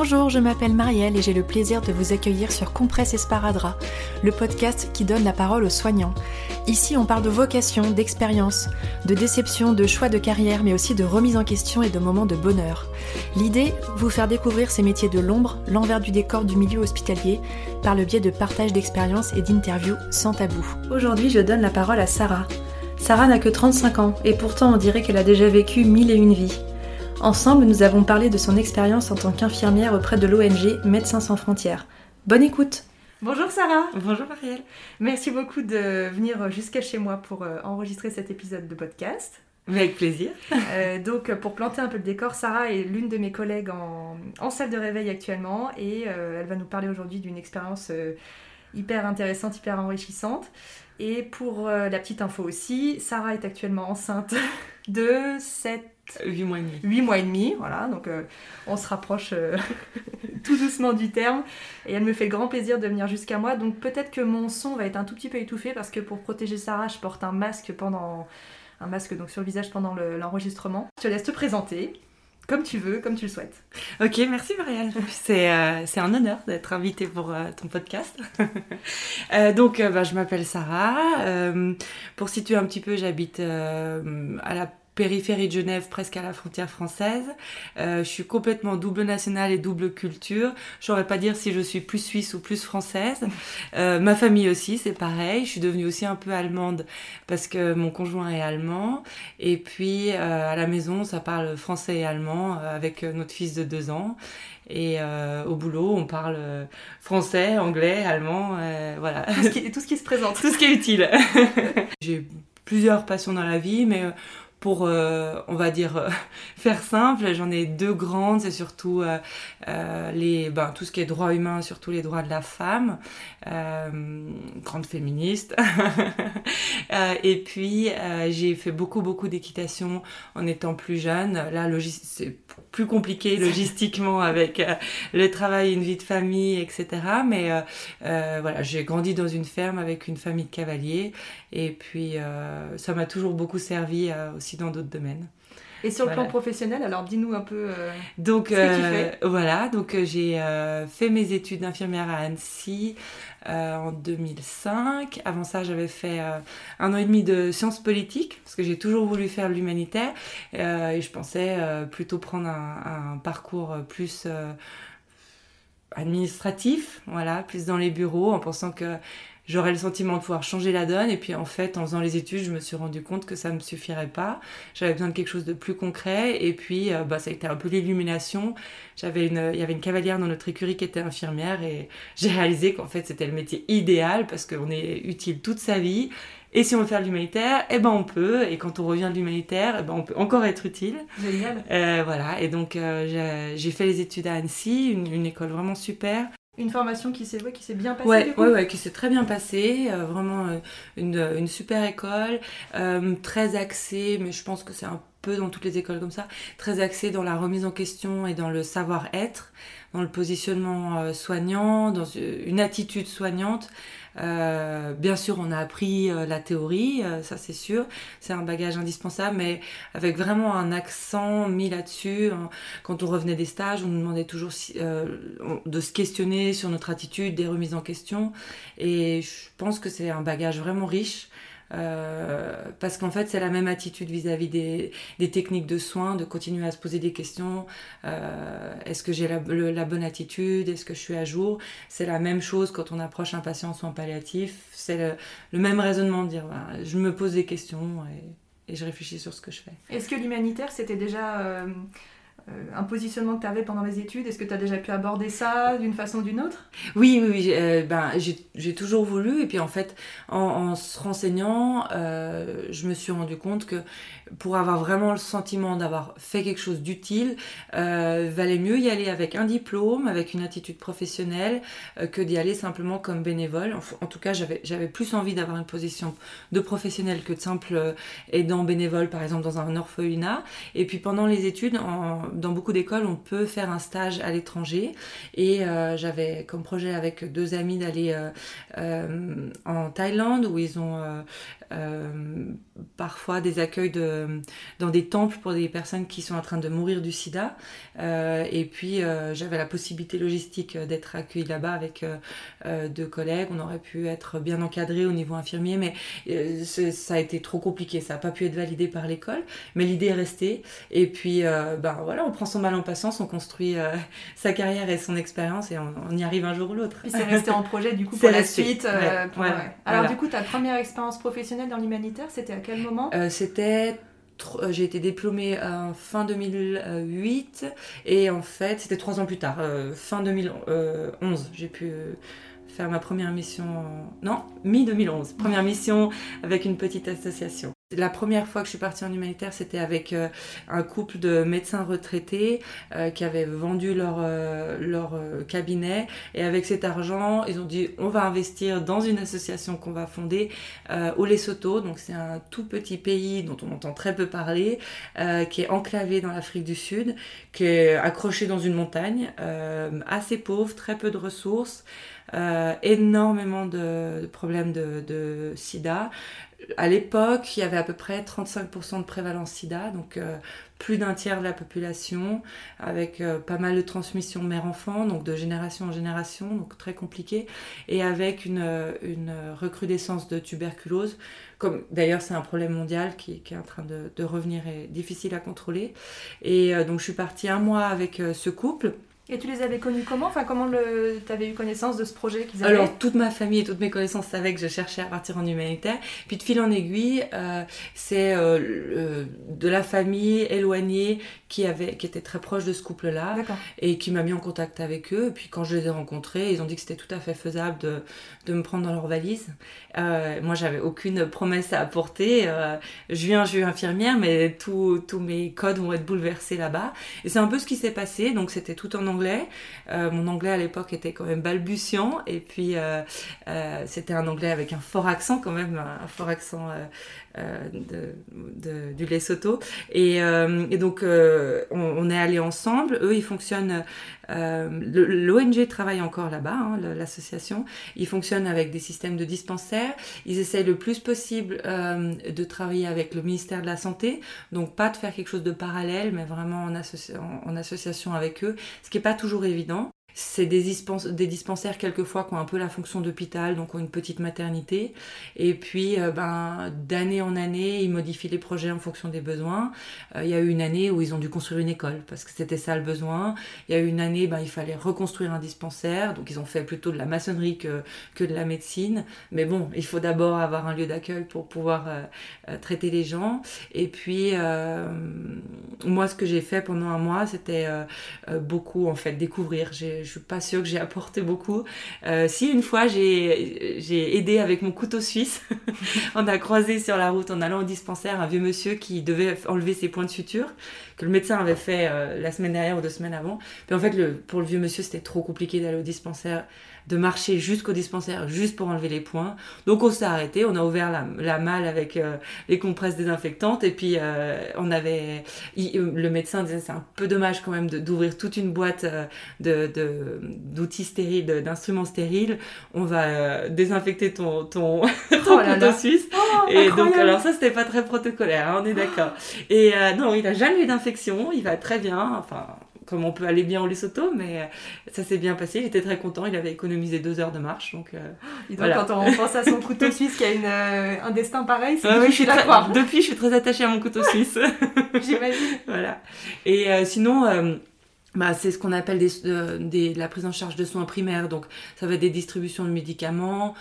Bonjour, je m'appelle Marielle et j'ai le plaisir de vous accueillir sur Compresse Esparadrap, le podcast qui donne la parole aux soignants. Ici, on parle de vocation, d'expérience, de déception, de choix de carrière, mais aussi de remise en question et de moments de bonheur. L'idée, vous faire découvrir ces métiers de l'ombre, l'envers du décor du milieu hospitalier, par le biais de partage d'expériences et d'interviews sans tabou. Aujourd'hui, je donne la parole à Sarah. Sarah n'a que 35 ans, et pourtant on dirait qu'elle a déjà vécu 1001 vies. Ensemble, nous avons parlé de son expérience en tant qu'infirmière auprès de l'ONG Médecins sans frontières. Bonne écoute. Bonjour Sarah. Bonjour Marielle. Merci beaucoup de venir jusqu'à chez moi pour enregistrer cet épisode de podcast. Avec plaisir. Donc pour planter un peu le décor, Sarah est l'une de mes collègues en salle de réveil actuellement et elle va nous parler aujourd'hui d'une expérience hyper intéressante, hyper enrichissante. Et pour la petite info aussi, Sarah est actuellement enceinte de 8 mois et demi. 8 mois et demi, voilà, donc on se rapproche tout doucement du terme. Et elle me fait grand plaisir de venir jusqu'à moi. Donc peut-être que mon son va être un tout petit peu étouffé parce que pour protéger Sarah, je porte un masque donc sur le visage pendant l'enregistrement. Je te laisse te présenter. Comme tu veux, comme tu le souhaites. Ok, merci Marielle. C'est un honneur d'être invitée pour ton podcast. Je m'appelle Sarah. Pour situer un petit peu, j'habite à la périphérie de Genève, presque à la frontière française. Je suis complètement double nationale et double culture. Je saurais pas dire si je suis plus suisse ou plus française. Ma famille aussi, c'est pareil. Je suis devenue aussi un peu allemande parce que mon conjoint est allemand. Et puis, à la maison, ça parle français et allemand avec notre fils de 2 ans. Et au boulot, on parle français, anglais, allemand, voilà. Tout ce qui se présente. Tout ce qui est utile. J'ai plusieurs passions dans la vie, mais pour, on va dire, faire simple, j'en ai 2 grandes, c'est surtout tout ce qui est droits humains, surtout les droits de la femme, grande féministe. Et puis, j'ai fait beaucoup d'équitation en étant plus jeune. Là, c'est plus compliqué logistiquement avec le travail, une vie de famille, etc. Mais voilà, j'ai grandi dans une ferme avec une famille de cavaliers. Et puis, ça m'a toujours beaucoup servi aussi dans d'autres domaines. Et sur le plan professionnel, alors dis-nous un peu donc, ce que tu fais. Voilà, donc j'ai fait mes études d'infirmière à Annecy en 2005. Avant ça, j'avais fait 1 an et demi de sciences politiques, parce que j'ai toujours voulu faire l'humanitaire. Et je pensais plutôt prendre un parcours plus administratif, voilà, plus dans les bureaux, en pensant que j'aurais le sentiment de pouvoir changer la donne. Et puis en fait, en faisant les études, je me suis rendu compte que ça ne me suffirait pas. J'avais besoin de quelque chose de plus concret. Et puis ça a été un peu l'illumination. Il y avait une cavalière dans notre écurie qui était infirmière et j'ai réalisé qu'en fait c'était le métier idéal parce qu'on est utile toute sa vie. Et si on veut faire de l'humanitaire, on peut. Et quand on revient de l'humanitaire, on peut encore être utile. Génial. Voilà. Et donc j'ai fait les études à Annecy, une école vraiment super. Une formation qui s'est bien passée, du coup. Ouais, qui s'est très bien passée. Vraiment une super école, très axée, mais je pense que c'est un peu dans toutes les écoles comme ça, très axée dans la remise en question et dans le savoir-être, dans le positionnement soignant, dans une attitude soignante. Bien sûr, on a appris la théorie, ça c'est sûr, c'est un bagage indispensable, mais avec vraiment un accent mis là-dessus. Quand on revenait des stages, on nous demandait toujours de se questionner sur notre attitude, des remises en question, et je pense que c'est un bagage vraiment riche. Parce qu'en fait c'est la même attitude vis-à-vis des techniques de soins, de continuer à se poser des questions. Est-ce que j'ai la bonne attitude, est-ce que je suis à jour? C'est la même chose quand on approche un patient en soins palliatifs, c'est le même raisonnement de dire je me pose des questions et je réfléchis sur ce que je fais. Est-ce que l'humanitaire c'était déjà un positionnement que tu avais pendant les études? Est-ce que tu as déjà pu aborder ça d'une façon ou d'une autre? Oui, j'ai toujours voulu. Et puis en fait, en se renseignant, je me suis rendu compte que pour avoir vraiment le sentiment d'avoir fait quelque chose d'utile, valait mieux y aller avec un diplôme, avec une attitude professionnelle, que d'y aller simplement comme bénévole. En tout cas, j'avais plus envie d'avoir une position de professionnel que de simple aidant bénévole, par exemple dans un orphelinat. Et puis pendant les études, dans beaucoup d'écoles, on peut faire un stage à l'étranger. Et j'avais comme projet avec 2 amis d'aller en Thaïlande, où ils ont parfois des accueils dans des temples pour des personnes qui sont en train de mourir du sida. Et puis j'avais la possibilité logistique d'être accueillie là-bas avec 2 collègues. On aurait pu être bien encadré au niveau infirmier, mais ça a été trop compliqué. Ça n'a pas pu être validé par l'école, mais l'idée est restée. Et puis voilà, on prend son mal en patience, on construit sa carrière et son expérience, et on y arrive un jour ou l'autre. Puis c'est resté en projet du coup pour la suite. Ouais. Alors voilà. Du coup, ta première expérience professionnelle dans l'humanitaire, c'était à quel moment ? J'ai été diplômée fin 2008, et en fait c'était 3 ans plus tard, fin 2011, j'ai pu faire ma première mission, mi-2011, première mission avec une petite association. La première fois que je suis partie en humanitaire, c'était avec un couple de médecins retraités qui avaient vendu leur cabinet, et avec cet argent, ils ont dit on va investir dans une association qu'on va fonder au Lesotho. Donc c'est un tout petit pays dont on entend très peu parler, qui est enclavé dans l'Afrique du Sud, qui est accroché dans une montagne, assez pauvre, très peu de ressources, énormément de problèmes de sida. À l'époque, il y avait à peu près 35% de prévalence sida, donc plus d'un tiers de la population, avec pas mal de transmission mère-enfant, donc de génération en génération, donc très compliqué, et avec une recrudescence de tuberculose. Comme d'ailleurs c'est un problème mondial qui est en train de revenir et difficile à contrôler. Et donc je suis partie 1 mois avec ce couple. Et tu les avais connus comment ? Enfin, comment tu avais eu connaissance de ce projet qu'ils avaient ? Alors, toute ma famille et toutes mes connaissances savaient que je cherchais à partir en humanitaire. Puis, de fil en aiguille, c'est de la famille éloignée qui était très proche de ce couple-là. D'accord. Et qui m'a mis en contact avec eux. Et puis, quand je les ai rencontrés, ils ont dit que c'était tout à fait faisable de me prendre dans leur valise. Moi, j'avais aucune promesse à apporter. Je viens infirmière, mais tous mes codes vont être bouleversés là-bas. Et c'est un peu ce qui s'est passé. Donc, c'était tout en anglais. Mon anglais à l'époque était quand même balbutiant, et puis c'était un anglais avec un fort accent quand même, un fort accent du Lesotho, et donc on est allés ensemble. Eux ils fonctionnent, l'ONG travaille encore là-bas, l'association. Ils fonctionnent avec des systèmes de dispensaires. Ils essayent le plus possible de travailler avec le ministère de la Santé, donc pas de faire quelque chose de parallèle, mais vraiment en association avec eux, ce qui n'est pas toujours évident. C'est des dispensaires quelquefois qui ont un peu la fonction d'hôpital, donc ont une petite maternité. Et puis, d'année en année, ils modifient les projets en fonction des besoins. Il y a eu une année où ils ont dû construire une école, parce que c'était ça le besoin. Il y a eu une année, il fallait reconstruire un dispensaire, donc ils ont fait plutôt de la maçonnerie que de la médecine. Mais bon, il faut d'abord avoir un lieu d'accueil pour pouvoir traiter les gens. Et puis, moi, ce que j'ai fait pendant 1 mois, c'était beaucoup, en fait, découvrir. Je suis pas sûre que j'ai apporté beaucoup. Si une fois j'ai aidé avec mon couteau suisse, on a croisé sur la route en allant au dispensaire un vieux monsieur qui devait enlever ses points de suture que le médecin avait fait la semaine dernière ou 2 semaines avant. Puis en fait pour le vieux monsieur c'était trop compliqué d'aller au dispensaire, de marcher jusqu'au dispensaire juste pour enlever les points. Donc on s'est arrêté, on a ouvert la malle avec les compresses désinfectantes, et puis le médecin disait c'est un peu dommage quand même d'ouvrir toute une boîte d'outils stériles, d'instruments stériles. On va désinfecter ton couteau suisse. Et incroyable. Donc alors ça c'était pas très protocolaire, on est d'accord. Et non, il a jamais eu d'infection, il va très bien, enfin comme on peut aller bien au Lesotho, mais ça s'est bien passé, il était très content, il avait économisé 2 heures de marche, donc voilà. Quand on pense à son couteau suisse qui a un destin pareil, c'est difficile à croire. Depuis, je suis très attachée à mon couteau suisse. J'imagine. Voilà. Et sinon... c'est ce qu'on appelle la prise en charge de soins primaires, donc ça va être des distributions de médicaments,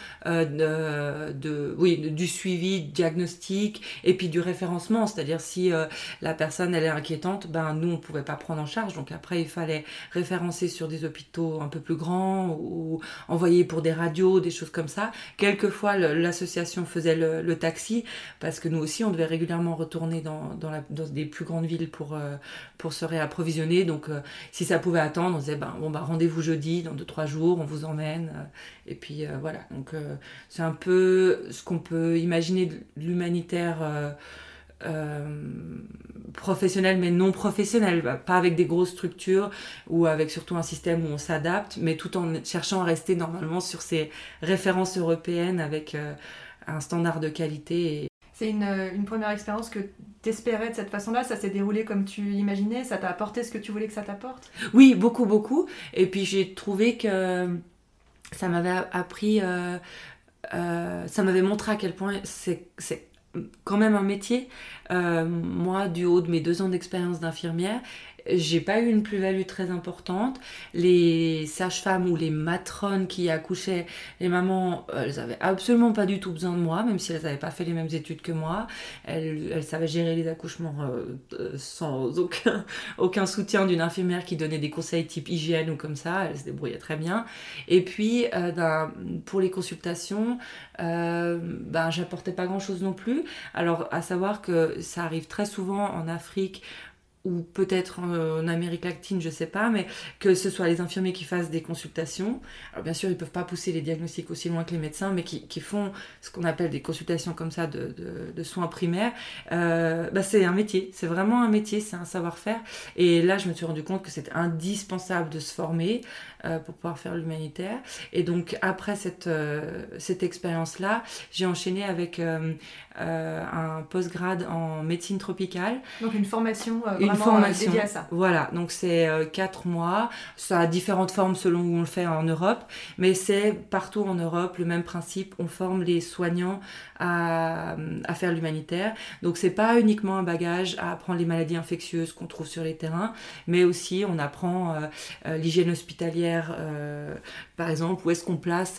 du suivi, diagnostic, et puis du référencement, c'est-à-dire si la personne elle est inquiétante, nous on pouvait pas prendre en charge, donc après il fallait référencer sur des hôpitaux un peu plus grands ou envoyer pour des radios, des choses comme ça. Quelquefois l'association faisait le taxi, parce que nous aussi on devait régulièrement retourner dans des plus grandes villes pour se réapprovisionner, donc si ça pouvait attendre, on disait rendez-vous jeudi, dans 2-3 jours, on vous emmène. Et puis voilà. Donc c'est un peu ce qu'on peut imaginer de l'humanitaire professionnel mais non professionnel, pas avec des grosses structures ou avec surtout un système où on s'adapte, mais tout en cherchant à rester normalement sur ces références européennes avec un standard de qualité. C'est une première expérience que t'espérais de cette façon-là, ça s'est déroulé comme tu imaginais, ça t'a apporté ce que tu voulais que ça t'apporte? Oui, beaucoup, beaucoup. Et puis j'ai trouvé que ça m'avait appris, ça m'avait montré à quel point c'est quand même un métier. Moi, du haut de mes 2 ans d'expérience d'infirmière, j'ai pas eu une plus-value très importante. Les sages-femmes ou les matrones qui accouchaient, les mamans, elles avaient absolument pas du tout besoin de moi, même si elles n'avaient pas fait les mêmes études que moi. Elles savaient gérer les accouchements sans aucun soutien d'une infirmière qui donnait des conseils type hygiène ou comme ça. Elles se débrouillaient très bien. Et puis, pour les consultations, j'apportais pas grand-chose non plus. Alors, à savoir que ça arrive très souvent en Afrique ou peut-être en Amérique latine, je sais pas, mais que ce soit les infirmiers qui fassent des consultations. Alors bien sûr, ils peuvent pas pousser les diagnostics aussi loin que les médecins, mais qui font ce qu'on appelle des consultations comme ça de soins primaires. C'est un métier, c'est vraiment un métier, c'est un savoir-faire. Et là, je me suis rendu compte que c'était indispensable de se former pour pouvoir faire l'humanitaire. Et donc, après cette expérience-là, j'ai enchaîné avec un post-grad en médecine tropicale. Donc une formation dédiée à ça. Voilà, donc c'est 4 mois. Ça a différentes formes selon où on le fait en Europe, mais c'est partout en Europe le même principe. On forme les soignants à faire l'humanitaire. Donc c'est pas uniquement un bagage à apprendre les maladies infectieuses qu'on trouve sur les terrains, mais aussi on apprend l'hygiène hospitalière, par exemple, où est-ce qu'on place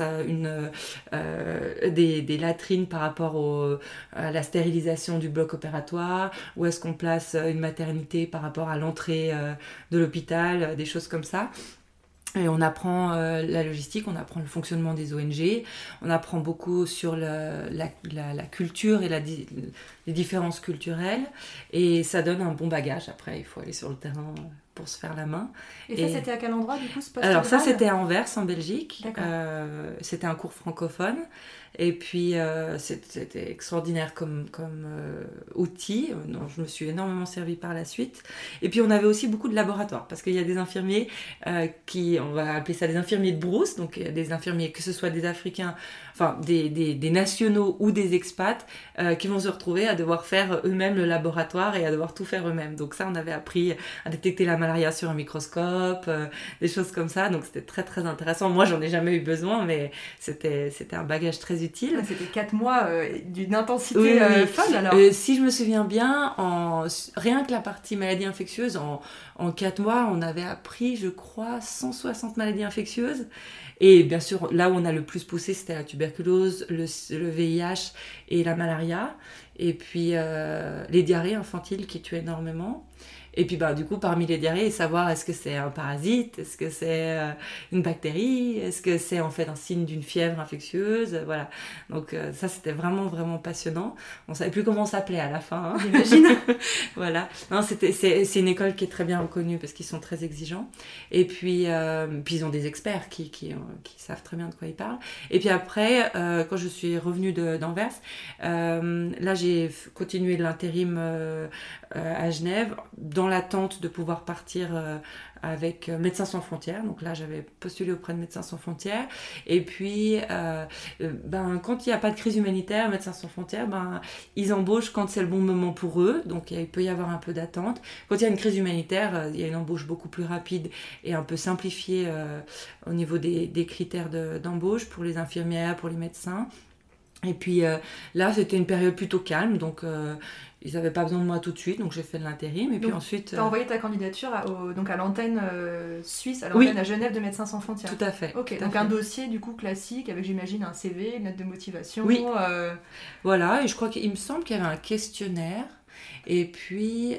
des latrines par rapport à la stérilisation du bloc opératoire, où est-ce qu'on place une maternité par rapport à l'entrée de l'hôpital, des choses comme ça. Et on apprend la logistique, on apprend le fonctionnement des ONG, on apprend beaucoup sur la culture et les différences culturelles. Et ça donne un bon bagage. Après, il faut aller sur le terrain pour se faire la main. Et ça, c'était à quel endroit, du coup, ce post-grad ? Alors ça, c'était à Anvers, en Belgique. D'accord. C'était un cours francophone. Et puis, c'était extraordinaire comme outil, dont je me suis énormément servie par la suite. Et puis, on avait aussi beaucoup de laboratoires, parce qu'il y a des infirmiers on va appeler ça des infirmiers de brousse, donc des infirmiers, que ce soit des Africains, enfin des nationaux ou des expats, qui vont se retrouver à devoir faire eux-mêmes le laboratoire et à devoir tout faire eux-mêmes. Donc ça, on avait appris à détecter la malaria sur un microscope, des choses comme ça. Donc c'était très très intéressant. Moi, j'en ai jamais eu besoin, mais c'était un bagage très utile. C'était 4 mois d'une intensité folle alors. Si je me souviens bien, rien que la partie maladie infectieuse, en 4 mois, on avait appris, je crois, 160 maladies infectieuses. Et bien sûr, là où on a le plus poussé, c'était la tuberculose, le VIH et la malaria. Et puis les diarrhées infantiles qui tuent énormément. Et puis du coup, parmi les diarrhées, savoir est-ce que c'est un parasite, est-ce que c'est une bactérie, est-ce que c'est en fait un signe d'une fièvre infectieuse, voilà. Donc ça, c'était vraiment, vraiment passionnant. On ne savait plus comment on s'appelait à la fin. Hein. J'imagine. Voilà. Non, c'est une école qui est très bien reconnue parce qu'ils sont très exigeants. Et puis ils ont des experts qui savent très bien de quoi ils parlent. Et puis après, quand je suis revenue d'Anvers, là, j'ai continué de l'intérim à Genève, dans l'attente de pouvoir partir avec Médecins Sans Frontières. Donc là, j'avais postulé auprès de Médecins Sans Frontières. Et puis, quand il n'y a pas de crise humanitaire, Médecins Sans Frontières, ils embauchent quand c'est le bon moment pour eux. Donc il peut y avoir un peu d'attente. Quand il y a une crise humanitaire, il y a une embauche beaucoup plus rapide et un peu simplifiée au niveau des critères d'embauche pour les infirmières, pour les médecins. Et puis là, c'était une période plutôt calme, donc ils n'avaient pas besoin de moi tout de suite, donc j'ai fait de l'intérim. Et puis ensuite... Tu as envoyé ta candidature à l'antenne suisse, à l'antenne à Genève de Médecins Sans Frontières. Tout à fait. Ok, donc un dossier du coup classique, avec j'imagine un CV, une lettre de motivation. Oui, voilà, et je crois qu'il me semble qu'il y avait un questionnaire. Et puis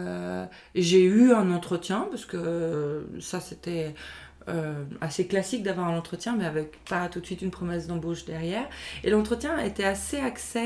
j'ai eu un entretien, parce que ça c'était... assez classique d'avoir un entretien, mais avec pas tout de suite une promesse d'embauche derrière. Et l'entretien était assez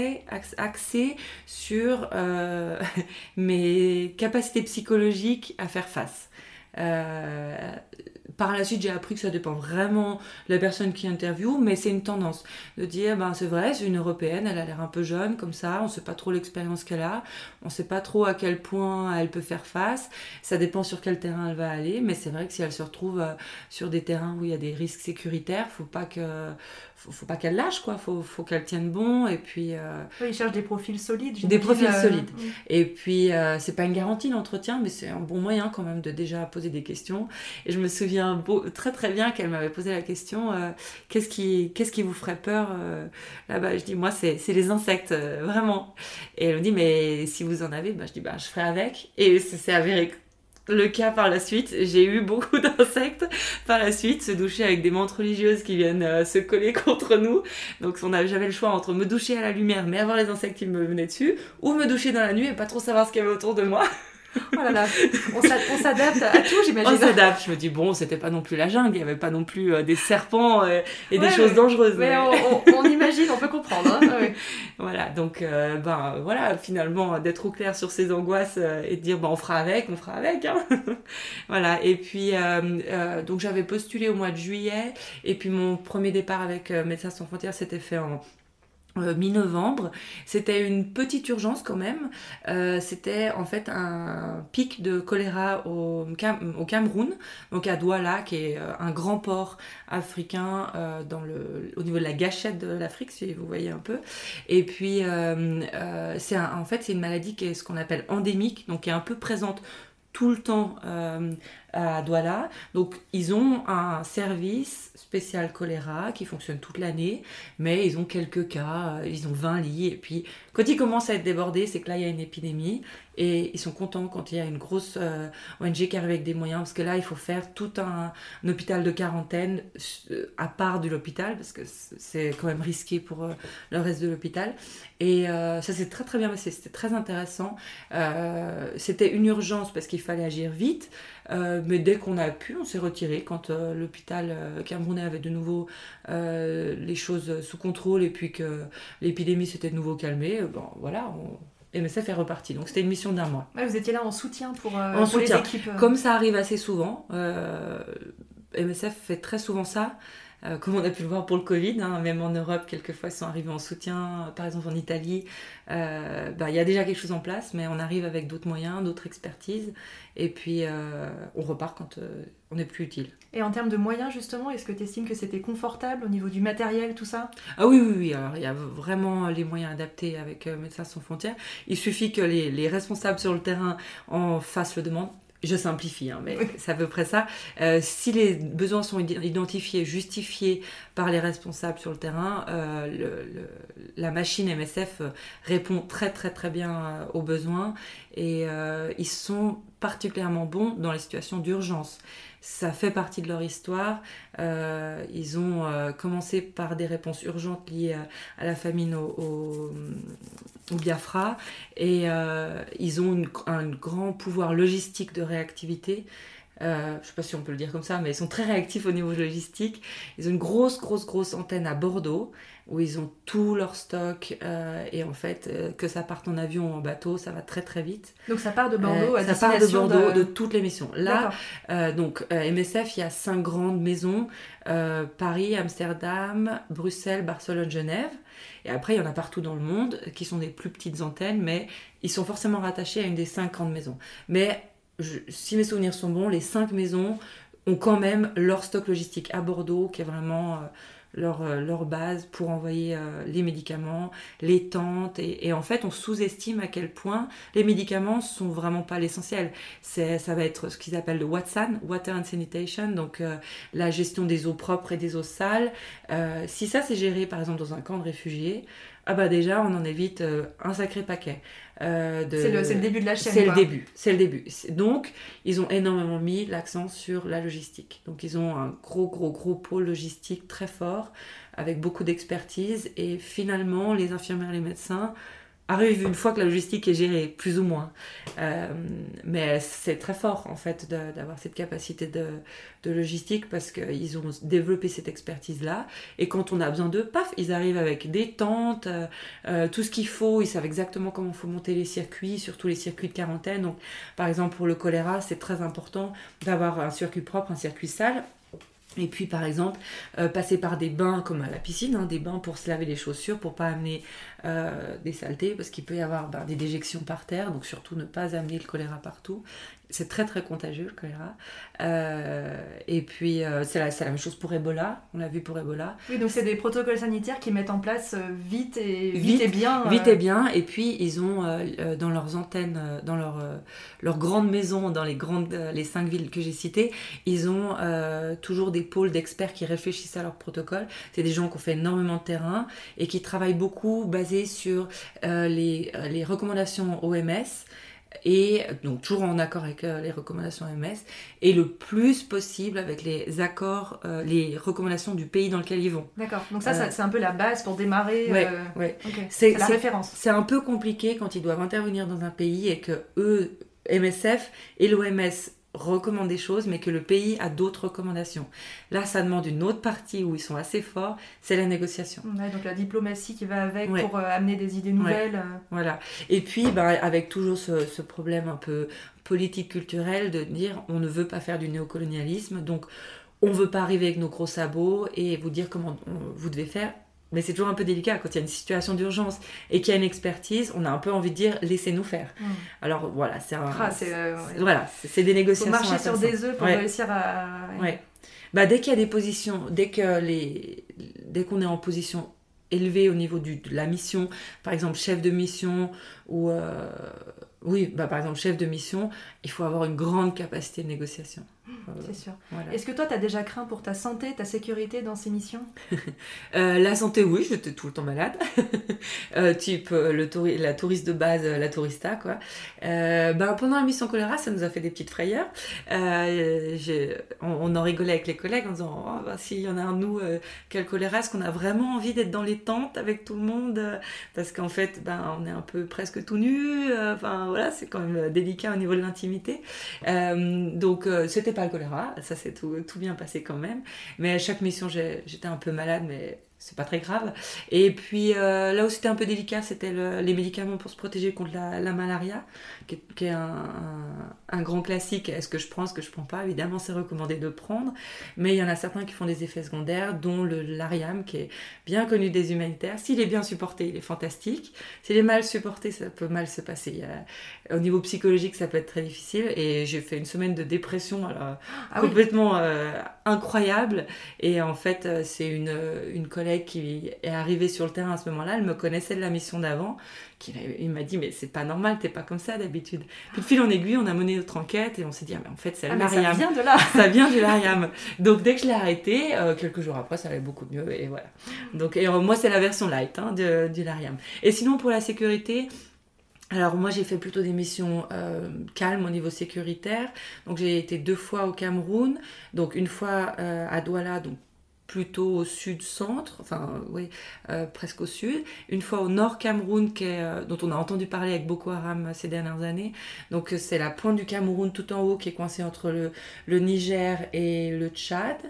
axé sur mes capacités psychologiques à faire face. par la suite, j'ai appris que ça dépend vraiment de la personne qui interviewe, mais c'est une tendance de dire, c'est vrai, c'est une Européenne, elle a l'air un peu jeune comme ça, on ne sait pas trop l'expérience qu'elle a, on ne sait pas trop à quel point elle peut faire face, ça dépend sur quel terrain elle va aller, mais c'est vrai que si elle se retrouve sur des terrains où il y a des risques sécuritaires, faut pas qu'elle lâche, quoi, faut qu'elle tienne bon, et puis... Oui, ils cherchent des profils solides. Des profils solides. Et puis, c'est pas une garantie l'entretien, mais c'est un bon moyen quand même de déjà poser des questions. Et je me souviens très très bien qu'elle m'avait posé la question qu'est-ce qui vous ferait peur là-bas. Je dis, moi, c'est les insectes, vraiment. Et elle me dit, mais si vous en avez, je dis, je ferai avec. Et ça s'est avéré le cas par la suite. J'ai eu beaucoup d'insectes par la suite, se doucher avec des mantes religieuses qui viennent se coller contre nous. Donc j'avais le choix entre me doucher à la lumière mais avoir les insectes qui me venaient dessus, ou me doucher dans la nuit et pas trop savoir ce qu'il y avait autour de moi. Oh là là, on s'adapte à tout, j'imagine. On s'adapte, je me dis, c'était pas non plus la jungle, il y avait pas non plus des serpents et des choses dangereuses. Mais on imagine, on peut comprendre. Hein. Ouais. Voilà, donc finalement, d'être au clair sur ces angoisses et de dire, on fera avec. Hein. Voilà, et puis, donc j'avais postulé au mois de juillet, et puis mon premier départ avec Médecins Sans Frontières s'était fait en mi-novembre. C'était une petite urgence quand même. C'était en fait un pic de choléra au Cameroun, donc à Douala, qui est un grand port africain au niveau de la gâchette de l'Afrique, si vous voyez un peu. Et puis, c'est une maladie qui est ce qu'on appelle endémique, donc qui est un peu présente tout le temps à Douala. Donc ils ont un service spécial choléra qui fonctionne toute l'année, mais ils ont quelques cas, ils ont 20 lits, et puis quand ils commencent à être débordés, c'est que là il y a une épidémie, et ils sont contents quand il y a une grosse ONG qui arrive avec des moyens, parce que là il faut faire tout un hôpital de quarantaine à part de l'hôpital, parce que c'est quand même risqué pour le reste de l'hôpital. Et ça s'est très très bien passé, c'était très intéressant. C'était une urgence parce qu'il fallait agir vite, mais dès qu'on a pu, on s'est retiré quand l'hôpital camerounais avait de nouveau les choses sous contrôle, et puis que l'épidémie s'était de nouveau calmée. MSF est reparti. Donc c'était une mission d'1 mois. Ouais, vous étiez là en soutien pour soutien. Les équipes. Comme ça arrive assez souvent, MSF fait très souvent ça. Comme on a pu le voir pour le Covid, hein, même en Europe, quelquefois ils sont arrivés en soutien, par exemple en Italie, y a déjà quelque chose en place, mais on arrive avec d'autres moyens, d'autres expertises, et puis on repart quand on n'est plus utile. Et en termes de moyens justement, est-ce que tu estimes que c'était confortable au niveau du matériel, tout ça ? Ah oui, alors il y a vraiment les moyens adaptés avec Médecins Sans Frontières. Il suffit que les responsables sur le terrain en fassent le demande. Je simplifie, mais c'est à peu près ça. Si les besoins sont identifiés, justifiés par les responsables sur le terrain, la machine MSF répond très très très bien aux besoins, et ils sont particulièrement bons dans les situations d'urgence. Ça fait partie de leur histoire. Ils ont commencé par des réponses urgentes liées à la famine au Biafra, et ils ont un grand pouvoir logistique de réactivité. Je ne sais pas si on peut le dire comme ça, mais ils sont très réactifs au niveau logistique. Ils ont une grosse antenne à Bordeaux, où ils ont tout leur stock, et en fait, que ça parte en avion ou en bateau, ça va très très vite. Donc ça part de Bordeaux à ça part de Bordeaux, de toutes les missions. Là, MSF, il y a 5 grandes maisons, Paris, Amsterdam, Bruxelles, Barcelone, Genève. Et après, il y en a partout dans le monde, qui sont des plus petites antennes, mais ils sont forcément rattachés à une des 5 grandes maisons. Mais si mes souvenirs sont bons, les 5 maisons ont quand même leur stock logistique à Bordeaux, qui est vraiment leur base pour envoyer les médicaments, les tentes, et en fait on sous-estime à quel point les médicaments sont vraiment pas l'essentiel. Ça va être ce qu'ils appellent le WATSAN, Water and Sanitation, donc la gestion des eaux propres et des eaux sales. Si ça c'est géré par exemple dans un camp de réfugiés, déjà on en évite un sacré paquet. C'est le début de la chaîne. C'est le début. Donc, ils ont énormément mis l'accent sur la logistique. Donc, ils ont un gros pôle logistique très fort, avec beaucoup d'expertise. Et finalement, les infirmières et les médecins arrive une fois que la logistique est gérée, plus ou moins. Mais c'est très fort, en fait, d'avoir cette capacité de logistique parce qu'ils ont développé cette expertise-là. Et quand on a besoin d'eux, paf, ils arrivent avec des tentes, tout ce qu'il faut. Ils savent exactement comment il faut monter les circuits, surtout les circuits de quarantaine. Donc, par exemple, pour le choléra, c'est très important d'avoir un circuit propre, un circuit sale. Et puis par exemple, passer par des bains comme à la piscine, des bains pour se laver les chaussures, pour pas amener des saletés, parce qu'il peut y avoir des déjections par terre, donc surtout ne pas amener le choléra partout. C'est très très contagieux le choléra. Et puis c'est la même chose pour Ebola, on l'a vu pour Ebola. Oui, donc c'est des protocoles sanitaires qui mettent en place vite et bien. Vite et bien, et puis ils ont dans leurs antennes, dans leurs grandes maisons, dans les 5 villes que j'ai citées, ils ont toujours des pôles d'experts qui réfléchissent à leurs protocoles. C'est des gens qui ont fait énormément de terrain et qui travaillent beaucoup basés sur les recommandations OMS. Et donc toujours en accord avec les recommandations OMS et le plus possible avec les accords, les recommandations du pays dans lequel ils vont. D'accord, donc ça c'est un peu la base pour démarrer. Ouais. Okay. C'est la référence. C'est un peu compliqué quand ils doivent intervenir dans un pays et que eux, MSF et l'OMS recommandent des choses mais que le pays a d'autres recommandations. Là ça demande une autre partie où ils sont assez forts, c'est la négociation. Ouais, donc la diplomatie qui va avec pour amener des idées nouvelles. Voilà. Et puis avec toujours ce problème un peu politique culturel de dire on ne veut pas faire du néocolonialisme, donc on ne veut pas arriver avec nos gros sabots et vous dire comment vous devez faire. Mais c'est toujours un peu délicat quand il y a une situation d'urgence et qu'il y a une expertise, on a un peu envie de dire laissez-nous faire. Alors voilà, c'est des négociations. Faut marcher sur des œufs pour réussir à. Ouais. Dès qu'il y a des positions, dès qu'on est en position élevée au niveau de la mission, par exemple chef de mission ou par exemple chef de mission, il faut avoir une grande capacité de négociation. C'est sûr. Voilà. Est-ce que toi, tu as déjà craint pour ta santé, ta sécurité dans ces missions ? La santé, oui, j'étais tout le temps malade. Type la touriste de base, la tourista, quoi. Pendant la mission choléra, ça nous a fait des petites frayeurs. On en rigolait avec les collègues en disant s'il y en a un de nous qui a le choléra, est-ce qu'on a vraiment envie d'être dans les tentes avec tout le monde parce qu'en fait, on est un peu presque tout nus. Voilà, c'est quand même délicat au niveau de l'intimité. Donc, c'était pas le choléra, ça s'est tout bien passé quand même. Mais à chaque mission, j'étais un peu malade, mais c'est pas très grave. Et puis là où c'était un peu délicat, c'était les médicaments pour se protéger contre la malaria, qui est un grand classique. Est-ce que je prends, est-ce que je prends pas ? Évidemment, c'est recommandé de prendre, mais il y en a certains qui font des effets secondaires, dont l'Ariam, qui est bien connu des humanitaires. S'il est bien supporté, il est fantastique. S'il est mal supporté, ça peut mal se passer. Au niveau psychologique, ça peut être très difficile. Et j'ai fait une semaine de dépression complètement incroyable. Et en fait, c'est une collègue qui est arrivée sur le terrain à ce moment-là. Elle me connaissait de la mission d'avant. Il m'a dit mais c'est pas normal, t'es pas comme ça d'habitude. Puis de fil en aiguille, on a mené notre enquête et on s'est dit mais en fait c'est l'Ariam. Ça vient de là. Ça vient de l'Ariam. Donc dès que je l'ai arrêté, quelques jours après ça allait beaucoup mieux et voilà. Donc moi c'est la version light du l'Ariam. Et sinon pour la sécurité, alors moi j'ai fait plutôt des missions calmes au niveau sécuritaire. Donc j'ai été 2 fois au Cameroun, donc une fois à Douala, donc plutôt au sud-centre, presque au sud. Une fois au nord Cameroun, dont on a entendu parler avec Boko Haram ces dernières années. Donc c'est la pointe du Cameroun tout en haut qui est coincée entre le Niger et le Tchad.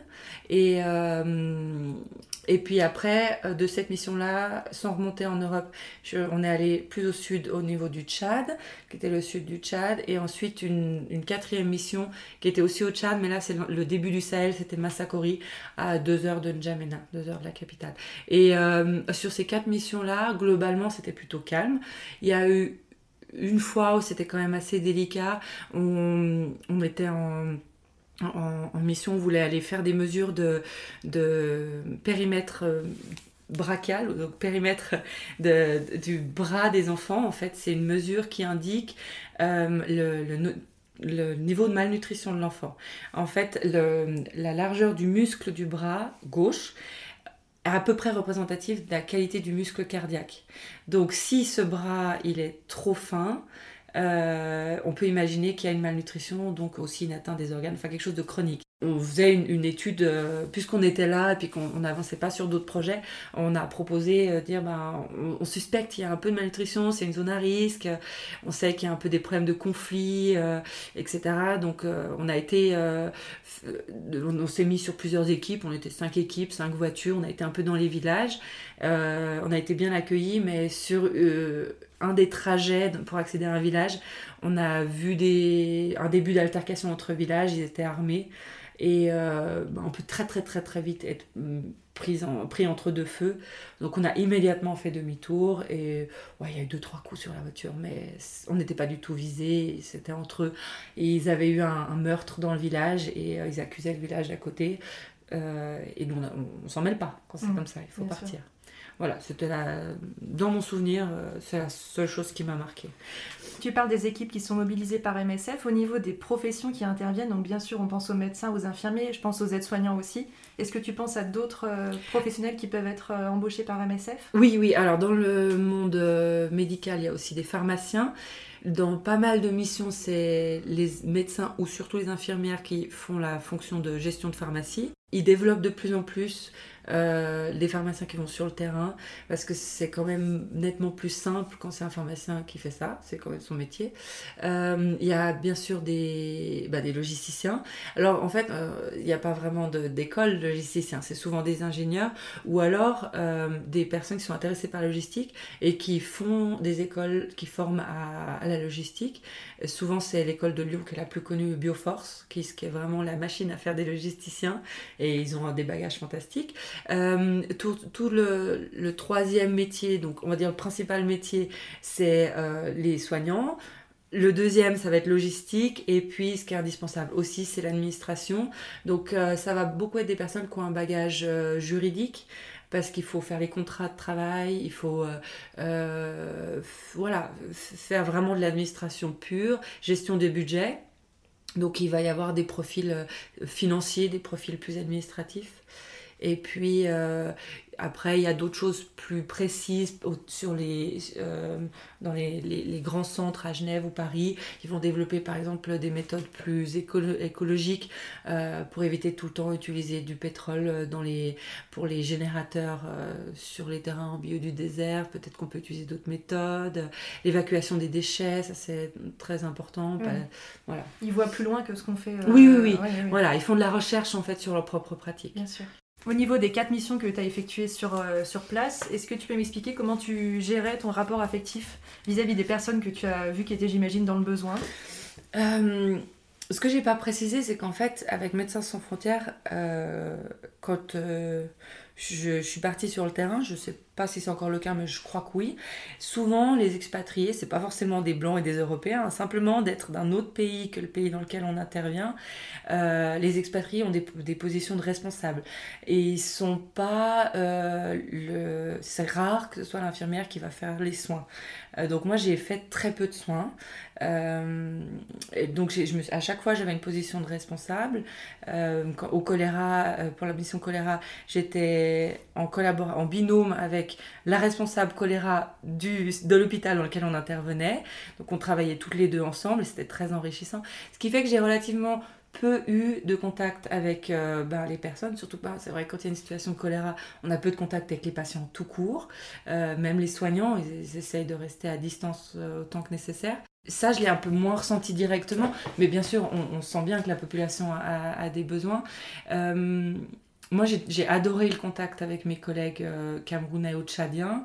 Et puis après, de cette mission-là, sans remonter en Europe, on est allé plus au sud au niveau du Tchad, qui était le sud du Tchad, et ensuite une 4e mission qui était aussi au Tchad, mais là c'est le début du Sahel, c'était Massakori, à 2 heures de N'Djamena, 2 heures de la capitale. Et sur ces 4 missions-là, globalement c'était plutôt calme. Il y a eu une fois où c'était quand même assez délicat, on était en mission, on voulait aller faire des mesures de périmètre brachial, donc périmètre du bras des enfants. En fait, c'est une mesure qui indique le niveau de malnutrition de l'enfant. En fait, la largeur du muscle du bras gauche est à peu près représentative de la qualité du muscle cardiaque. Donc, si ce bras il est trop fin, on peut imaginer qu'il y a une malnutrition, donc aussi une atteinte des organes, quelque chose de chronique. on faisait une étude, puisqu'on était là et puis qu'on n'avançait pas sur d'autres projets, on a proposé de dire on suspecte qu'il y a un peu de malnutrition, c'est une zone à risque, on sait qu'il y a un peu des problèmes de conflit, etc. Donc on s'est mis sur plusieurs équipes, on était 5 équipes, 5 voitures, on a été un peu dans les villages, on a été bien accueillis, mais sur un des trajets pour accéder à un village, on a vu un début d'altercation entre villages, ils étaient armés. Et on peut très très très très vite être pris entre deux feux. Donc on a immédiatement fait demi-tour et il y a eu 2-3 coups sur la voiture, mais on n'était pas du tout visés, c'était entre eux. Et ils avaient eu un meurtre dans le village et ils accusaient le village d'à côté. Et nous on s'en mêle pas quand c'est comme ça, il faut partir. Sûr. Voilà, dans mon souvenir, c'est la seule chose qui m'a marquée. Tu parles des équipes qui sont mobilisées par MSF. Au niveau des professions qui interviennent, donc bien sûr on pense aux médecins, aux infirmiers, je pense aux aides-soignants aussi. Est-ce que tu penses à d'autres professionnels qui peuvent être embauchés par MSF ? Oui. Alors dans le monde médical, il y a aussi des pharmaciens. Dans pas mal de missions, c'est les médecins ou surtout les infirmières qui font la fonction de gestion de pharmacie. Ils développent de plus en plus des pharmaciens qui vont sur le terrain parce que c'est quand même nettement plus simple quand c'est un pharmacien qui fait ça, c'est quand même son métier. Il y a bien sûr des logisticiens. Alors en fait, il n'y a pas vraiment d'école de logisticiens, c'est souvent des ingénieurs ou alors des personnes qui sont intéressées par la logistique et qui font des écoles qui forment à la logistique. Souvent c'est l'école de Lyon qui est la plus connue, Bioforce, qui est vraiment la machine à faire des logisticiens et ils ont des bagages fantastiques. Tout le troisième métier, donc on va dire le principal métier, c'est les soignants. Le deuxième, ça va être logistique. Et puis, ce qui est indispensable aussi, c'est l'administration. Donc, ça va beaucoup être des personnes qui ont un bagage juridique parce qu'il faut faire les contrats de travail, il faut faire vraiment de l'administration pure, gestion des budgets. Donc, il va y avoir des profils financiers, des profils plus administratifs. Et puis après il y a d'autres choses plus précises dans les grands centres à Genève ou Paris. Ils vont développer par exemple des méthodes plus écologiques pour éviter tout le temps d'utiliser du pétrole pour les générateurs sur les terrains au milieu du désert. Peut-être qu'on peut utiliser d'autres méthodes. L'évacuation des déchets, ça c'est très important. Voilà. Ils voient plus loin que ce qu'on fait. Oui. Voilà, ils font de la recherche en fait sur leurs propres pratiques. Bien sûr. Au niveau des 4 missions que tu as effectuées sur place, est-ce que tu peux m'expliquer comment tu gérais ton rapport affectif vis-à-vis des personnes que tu as vues qui étaient, j'imagine, dans le besoin ? Ce que j'ai pas précisé, c'est qu'en fait, avec Médecins sans frontières, quand je suis partie sur le terrain, je sais pas si c'est encore le cas, mais je crois que oui. Souvent, les expatriés, c'est pas forcément des Blancs et des Européens, simplement d'être d'un autre pays que le pays dans lequel on intervient. Les expatriés ont des positions de responsables. Et ils sont pas... c'est rare que ce soit l'infirmière qui va faire les soins. Donc moi, j'ai fait très peu de soins. Donc à chaque fois, j'avais une position de responsable. Au choléra, pour la mission choléra, j'étais en binôme avec la responsable choléra de l'hôpital dans lequel on intervenait. Donc on travaillait toutes les deux ensemble et c'était très enrichissant. Ce qui fait que j'ai relativement peu eu de contact avec les personnes, surtout pas, c'est vrai que quand il y a une situation de choléra, on a peu de contact avec les patients tout court. Même les soignants, ils essayent de rester à distance autant que nécessaire. Ça, je l'ai un peu moins ressenti directement, mais bien sûr, on sent bien que la population a des besoins. Moi, j'ai adoré le contact avec mes collègues camerounais ou tchadiens.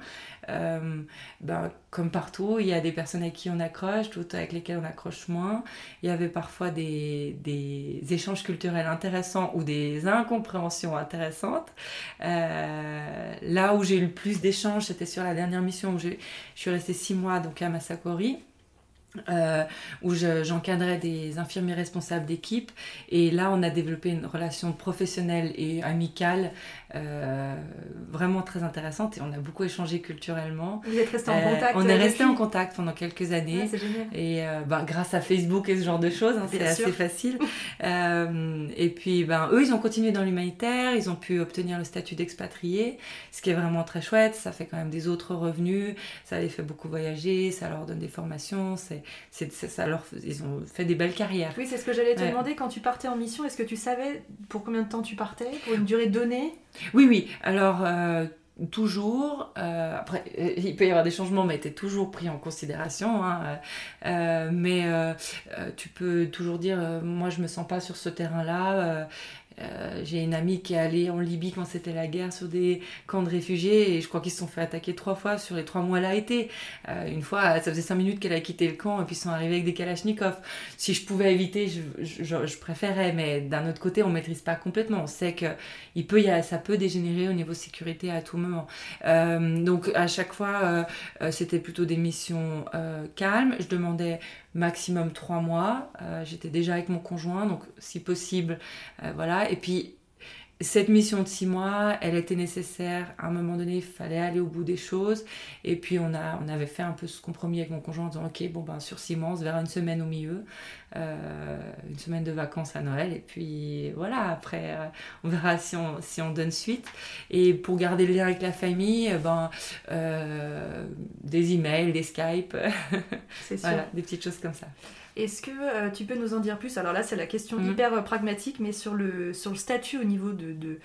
Comme partout, il y a des personnes avec qui on accroche, d'autres avec lesquelles on accroche moins. Il y avait parfois des échanges culturels intéressants ou des incompréhensions intéressantes. Là où j'ai eu le plus d'échanges, c'était sur la dernière mission où je suis restée 6 mois donc à Massakori. Où j'encadrais des infirmiers responsables d'équipe et là on a développé une relation professionnelle et amicale vraiment très intéressante et on a beaucoup échangé culturellement. Vous êtes restés en contact? On est restés en contact pendant quelques années. Ah, c'est génial. Et grâce à Facebook et ce genre de choses, c'est assez facile. Et puis eux ils ont continué dans l'humanitaire, ils ont pu obtenir le statut d'expatrié, ce qui est vraiment très chouette. Ça fait quand même des autres revenus, ça les fait beaucoup voyager, ça leur donne des formations, c'est ils ont fait des belles carrières. Oui, c'est ce que j'allais te demander. Quand tu partais en mission, est-ce que tu savais pour combien de temps tu partais, pour une durée donnée? Oui. Alors, toujours, après, il peut y avoir des changements, mais tu es toujours pris en considération. Hein, mais tu peux toujours dire, moi, je me sens pas sur ce terrain-là. J'ai une amie qui est allée en Libye quand c'était la guerre sur des camps de réfugiés et je crois qu'ils se sont fait attaquer 3 fois sur les 3 mois là été. Une fois, ça faisait 5 minutes qu'elle a quitté le camp et puis ils sont arrivés avec des kalachnikovs. Si je pouvais éviter, je préférais, mais d'un autre côté, on maîtrise pas complètement. On sait que ça peut dégénérer au niveau sécurité à tout moment. Donc à chaque fois, c'était plutôt des missions calmes. Je demandais maximum 3 mois. J'étais déjà avec mon conjoint, donc si possible, voilà. Et puis, cette mission de 6 mois, elle était nécessaire. À un moment donné, il fallait aller au bout des choses. Et puis, on avait fait un peu ce compromis avec mon conjoint en disant, OK, bon, ben, sur 6 mois, on se verra une semaine au milieu. Une semaine de vacances à Noël. Et puis, voilà, après, on verra si on donne suite. Et pour garder le lien avec la famille, des emails, des Skype. C'est sûr. Voilà, des petites choses comme ça. Est-ce que tu peux nous en dire plus? Alors là, c'est la question hyper pragmatique, mais sur le statut au niveau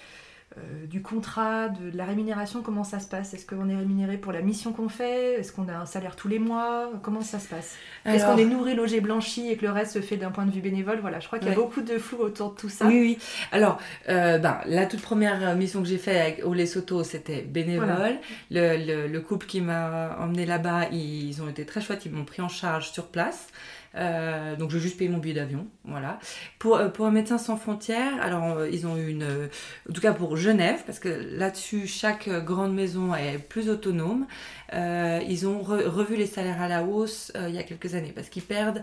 du contrat, de la rémunération, comment ça se passe? Est-ce qu'on est rémunéré pour la mission qu'on fait? Est-ce qu'on a un salaire tous les mois? Comment ça se passe? Est-ce qu'on est nourri, logé, blanchi et que le reste se fait d'un point de vue bénévole? Voilà, je crois qu'il y a beaucoup de flou autour de tout ça. Oui. Alors, la toute première mission que j'ai faite au Lesotho, c'était bénévole. Voilà. Le couple qui m'a emmené là-bas, ils ont été très chouettes, ils m'ont pris en charge sur place. Donc j'ai juste payé mon billet d'avion, voilà. Pour un Médecins sans frontières, alors ils ont en tout cas pour Genève, parce que là-dessus chaque grande maison est plus autonome. Ils ont revu les salaires à la hausse il y a quelques années, parce qu'ils perdent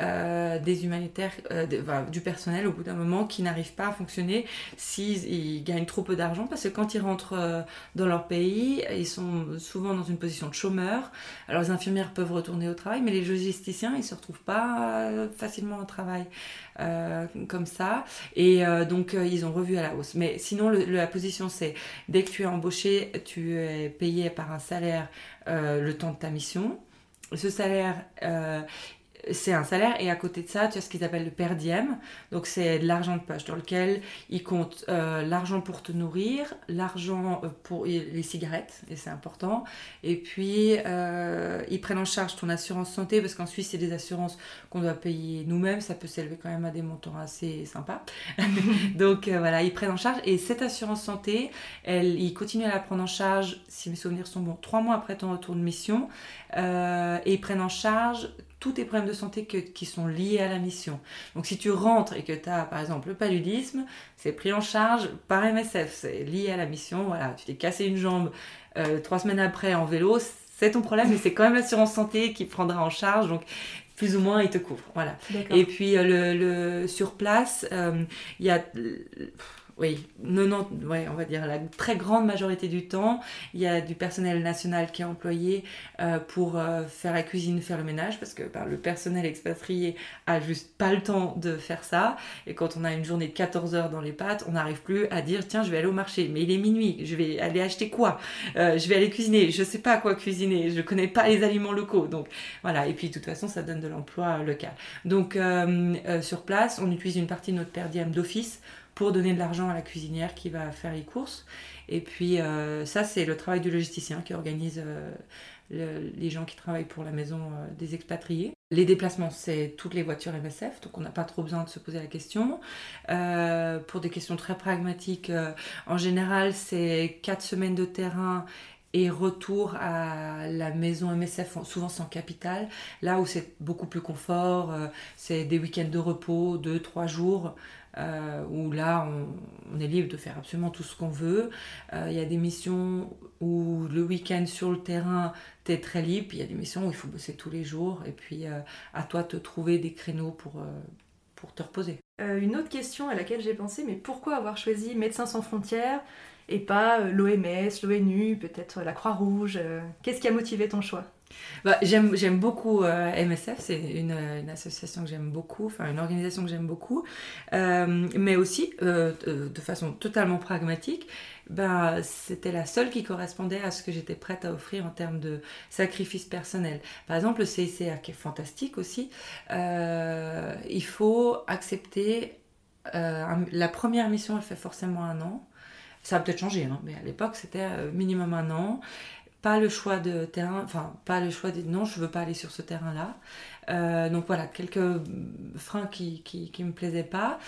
des humanitaires, du personnel au bout d'un moment qui n'arrive pas à fonctionner s'ils gagnent trop peu d'argent, parce que quand ils rentrent dans leur pays, ils sont souvent dans une position de chômeur. Alors les infirmières peuvent retourner au travail, mais les logisticiens, ils se retrouvent pas facilement au travail comme ça, et donc ils ont revu à la hausse. Mais sinon la position, c'est dès que tu es embauché, tu es payé par un salaire le temps de ta mission. Ce salaire c'est un salaire, et à côté de ça tu as ce qu'ils appellent le per diem, donc c'est de l'argent de poche dans lequel ils comptent l'argent pour te nourrir, l'argent pour les cigarettes, et c'est important, et puis ils prennent en charge ton assurance santé, parce qu'en Suisse c'est des assurances qu'on doit payer nous-mêmes, ça peut s'élever quand même à des montants assez sympas. Donc voilà, ils prennent en charge, et cette assurance santé, ils continuent à la prendre en charge, si mes souvenirs sont bons, 3 mois après ton retour de mission, et ils prennent en charge tous tes problèmes de santé qui sont liés à la mission. Donc si tu rentres et que tu as par exemple le paludisme, c'est pris en charge par MSF, c'est lié à la mission. Voilà, tu t'es cassé une jambe 3 semaines après en vélo, c'est ton problème, mais c'est quand même l'assurance santé qui prendra en charge, donc plus ou moins il te couvre. Voilà. D'accord. Et puis sur place, il y a... Oui, 90, on va dire la très grande majorité du temps, il y a du personnel national qui est employé pour faire la cuisine, faire le ménage, parce que le personnel expatrié a juste pas le temps de faire ça, et quand on a une journée de 14 heures dans les pattes, on n'arrive plus à dire tiens, je vais aller au marché, mais il est minuit, je vais aller acheter quoi, je vais aller cuisiner, je sais pas quoi cuisiner, je connais pas les aliments locaux, donc voilà. Et puis de toute façon ça donne de l'emploi local. Donc sur place, on utilise une partie de notre per diem d'office pour donner de l'argent à la cuisinière qui va faire les courses. Et puis ça, c'est le travail du logisticien qui organise les gens qui travaillent pour la maison des expatriés. Les déplacements, c'est toutes les voitures MSF, donc on n'a pas trop besoin de se poser la question. Pour des questions très pragmatiques, en général, c'est 4 semaines de terrain et retour à la maison MSF, souvent sans capital, là où c'est beaucoup plus confort, c'est des week-ends de repos, 2-3 jours, où là on est libre de faire absolument tout ce qu'on veut. Il y a des missions où le week-end sur le terrain t'es très libre, puis il y a des missions où il faut bosser tous les jours, et puis à toi de te trouver des créneaux pour te reposer. Une autre question à laquelle j'ai pensé, mais pourquoi avoir choisi Médecins sans frontières et pas l'OMS, l'ONU, peut-être la Croix-Rouge. Qu'est-ce qui a motivé ton choix ? J'aime beaucoup MSF, c'est une association que j'aime beaucoup, enfin une organisation que j'aime beaucoup, mais aussi de façon totalement pragmatique, c'était la seule qui correspondait à ce que j'étais prête à offrir en termes de sacrifice personnel. Par exemple, le CICR qui est fantastique aussi, il faut accepter, la première mission elle fait forcément 1 an, ça a peut-être changé, hein, mais à l'époque c'était minimum 1 an. Pas le choix de terrain, enfin, pas le choix de non, je veux pas aller sur ce terrain-là. Donc voilà, quelques freins qui me plaisaient pas.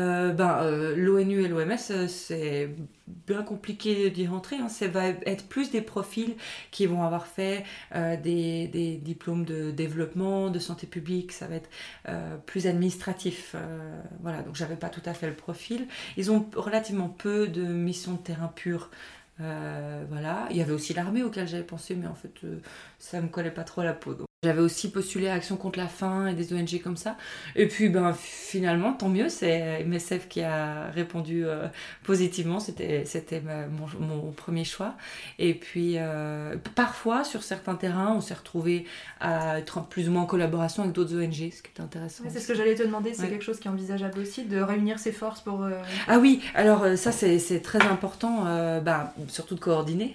L'ONU et l'OMS, c'est bien compliqué d'y rentrer. Hein. Ça va être plus des profils qui vont avoir fait des diplômes de développement, de santé publique. Ça va être plus administratif. Voilà, donc j'avais pas tout à fait le profil. Ils ont relativement peu de missions de terrain pures. Voilà, il y avait aussi l'armée auquel j'avais pensé, mais en fait ça me collait pas trop à la peau. Donc, j'avais aussi postulé à Action contre la faim et des ONG comme ça. Et puis finalement, tant mieux, c'est MSF qui a répondu positivement. C'était mon premier choix. Et puis parfois, sur certains terrains, on s'est retrouvé à être plus ou moins en collaboration avec d'autres ONG, ce qui est intéressant. Ouais, c'est ce que j'allais te demander, c'est quelque chose qui est envisageable aussi, de réunir ses forces pour... Ah oui, alors ça c'est très important, surtout de coordonner.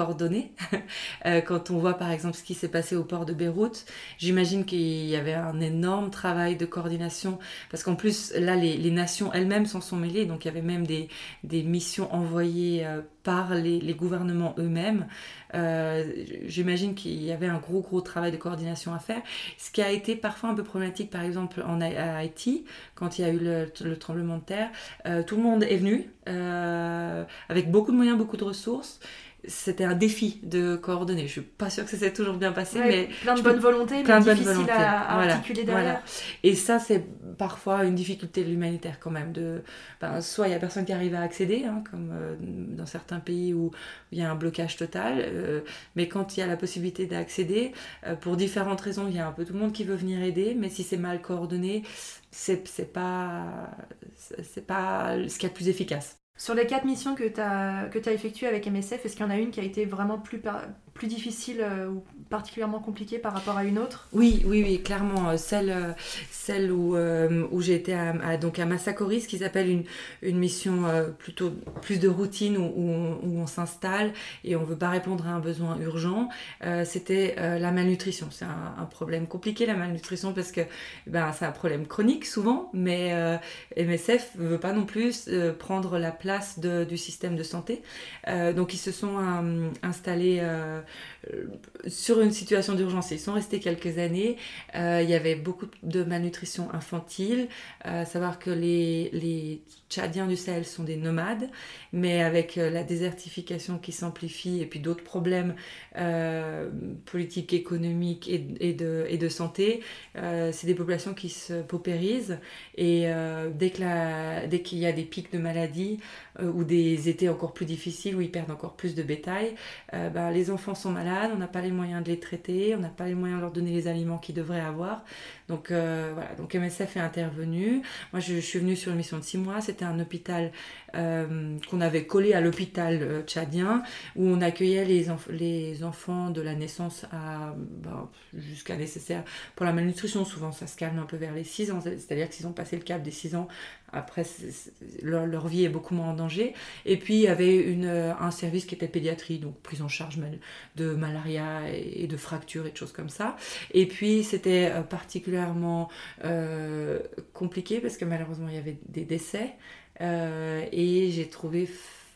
Quand on voit par exemple ce qui s'est passé au port de Beyrouth, j'imagine qu'il y avait un énorme travail de coordination, parce qu'en plus là les nations elles-mêmes s'en sont mêlées, donc il y avait même des missions envoyées par les gouvernements eux-mêmes. J'imagine qu'il y avait un gros travail de coordination à faire, ce qui a été parfois un peu problématique, par exemple à Haïti, quand il y a eu le tremblement de terre. Tout le monde est venu avec beaucoup de moyens, beaucoup de ressources. C'était un défi de coordonner. Je suis pas sûre que ça s'est toujours bien passé, mais plein de bonne volonté, mais difficile à articuler derrière. Voilà. Et ça, c'est parfois une difficulté de l'humanitaire quand même. Soit il y a personne qui arrive à accéder, hein, comme dans certains pays où il y a un blocage total, mais quand il y a la possibilité d'accéder, pour différentes raisons, il y a un peu tout le monde qui veut venir aider, mais si c'est mal coordonné, c'est pas ce qu'il y a de plus efficace. Sur les 4 missions que tu as effectuées avec MSF, est-ce qu'il y en a une qui a été vraiment plus difficile ou particulièrement compliquée par rapport à une autre ? Oui, clairement. Celle où j'ai été à Massacoris, qui s'appelle une mission plutôt plus de routine où on s'installe et on ne veut pas répondre à un besoin urgent. C'était la malnutrition. C'est un problème compliqué, la malnutrition, parce que c'est un problème chronique souvent, mais MSF ne veut pas non plus prendre la place du système de santé. Donc ils se sont installés sur une situation d'urgence. Ils sont restés quelques années. Il y avait beaucoup de malnutrition infantile. Savoir que les Tchadiens du Sahel sont des nomades, mais avec la désertification qui s'amplifie et puis d'autres problèmes politiques, économiques et de santé, c'est des populations qui se paupérisent. Et dès qu'il y a des pics de maladies ou des étés encore plus difficiles où ils perdent encore plus de bétail, les enfants sont malades, on n'a pas les moyens de les traiter, on n'a pas les moyens de leur donner les aliments qu'ils devraient avoir. Donc donc MSF est intervenu. Moi je suis venue sur une mission de 6 mois, c'était un hôpital qu'on avait collé à l'hôpital tchadien, où on accueillait les enfants de la naissance jusqu'à nécessaire pour la malnutrition. Souvent ça se calme un peu vers les 6 ans, c'est-à-dire que s'ils ont passé le cap des 6 ans, après leur vie est beaucoup moins en danger. Et puis il y avait un service qui était pédiatrie, donc prise en charge de malaria et de fractures et de choses comme ça. Et puis c'était particulièrement compliqué parce que malheureusement il y avait des décès, et j'ai trouvé